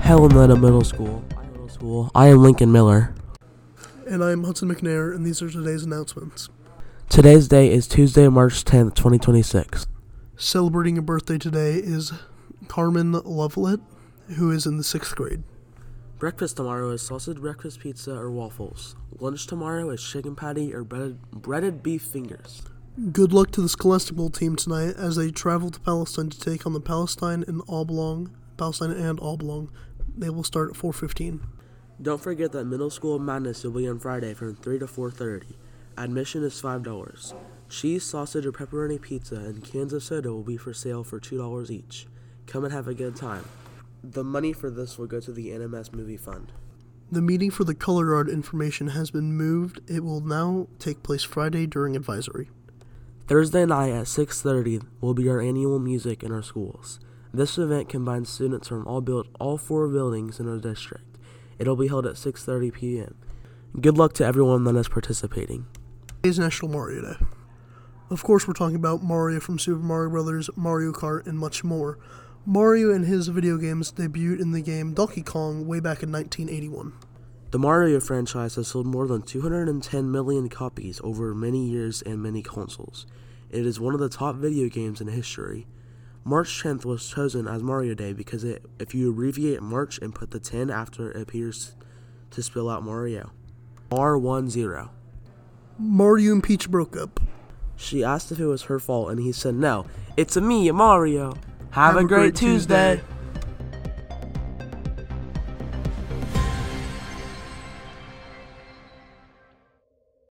Helena Middle School. I am Lincoln Miller. And I'm Hudson McNair, and these are today's announcements. Today's day is Tuesday, March 10th, 2026. Celebrating a birthday today is Carmen Lovelet, who is in the 6th grade. Breakfast tomorrow is sausage breakfast pizza or waffles. Lunch tomorrow is chicken patty or breaded beef fingers. Good luck to the Scholastic Bowl team tonight as they travel to Palestine to take on the Palestine and All Belong. They will start at 4:15. Don't forget that Middle School Madness will be on Friday from 3 to 4:30. Admission is $5. Cheese, sausage, or pepperoni pizza and cans of soda will be for sale for $2 each. Come and have a good time. The money for this will go to the NMS Movie Fund. The meeting for the color guard information has been moved. It will now take place Friday during advisory. Thursday night at 6:30 will be our annual music in our schools. This event combines students from all 4 buildings in our district. It'll be held at 6:30 p.m. Good luck to everyone that is participating. Today's National Mario Day. Of course, we're talking about Mario from Super Mario Bros., Mario Kart, and much more. Mario and his video games debuted in the game Donkey Kong way back in 1981. The Mario franchise has sold more than 210 million copies over many years and many consoles. It is one of the top video games in history. March 10th was chosen as Mario Day because if you abbreviate March and put the 10 after, it appears to spell out Mario. R10. Mario and Peach broke up. She asked if it was her fault, and he said, "No, it's me, Mario. Have a great Tuesday."